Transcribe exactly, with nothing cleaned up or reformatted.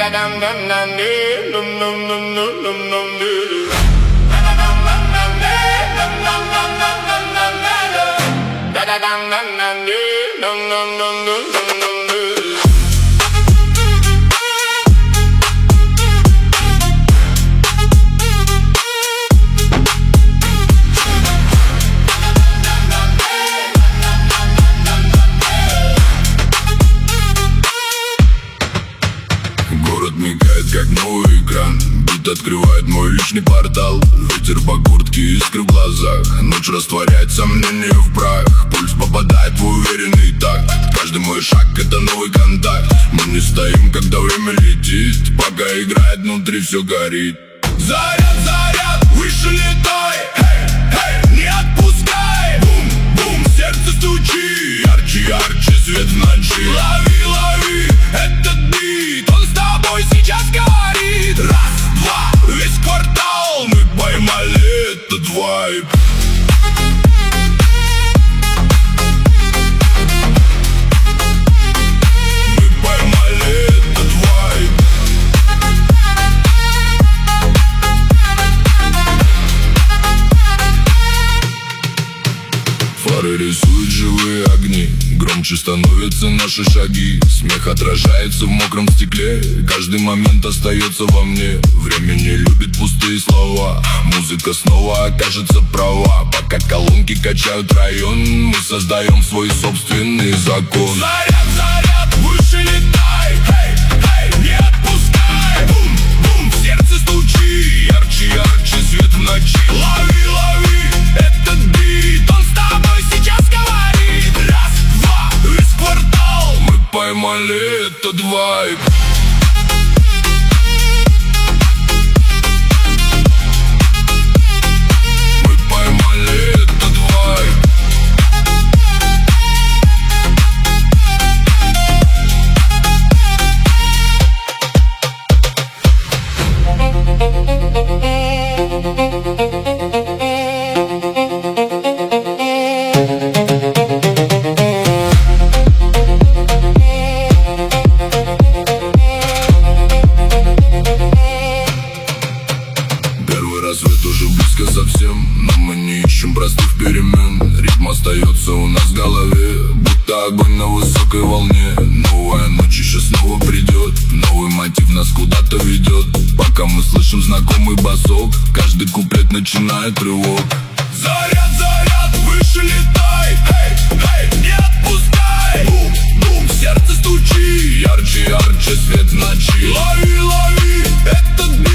Город мигает, как новый экран. Бит открывает мой личный портал. Ветер по куртке, искры в глазах. Ночь растворяет сомнения в прах. Пульс попадает в уверенный такт. Каждый мой шаг — это новый контакт. Мы не стоим, когда время летит. Пока играет, внутри все горит. Заряд, заряд, выше летай. Эй, эй, не отпускай. Бум, бум, сердце стучи. Ярче, ярче, свет в ночи. Лови, лови этот бит. Он с тобой сейчас говорит. Раз, два, весь квартал. Мы поймали этот вайб. Фары рисуют живые огни. Громче становятся наши шаги. Смех отражается в мокром стекле. Каждый момент остается во мне. Время не любит пустые слова. Музыка снова окажется права. Пока колонки качают район, мы создаем свой собственный закон. Заряд, заряд, выше летай. Эй, эй, не отпускай. Бум, бум, в сердце стучи. Ярче, ярче, свет в ночи. Лови, лови этот бит. Он с тобой сейчас говорит. Раз, два, весь квартал. Мы поймали этот вайб. Мы поймали этот вайб. Рассвет уже близко совсем, но мы не ищем простых перемен. Ритм остается у нас в голове, будто огонь на высокой волне. Новая ночь еще снова придет, новый мотив нас куда-то ведет. Пока мы слышим знакомый басок, каждый куплет начинает рывок. Заряд, заряд, выше летай. Эй, эй, не отпускай. Бум, бум, в сердце стучи. Ярче, ярче, свет в ночи. Лови, лови этот бит.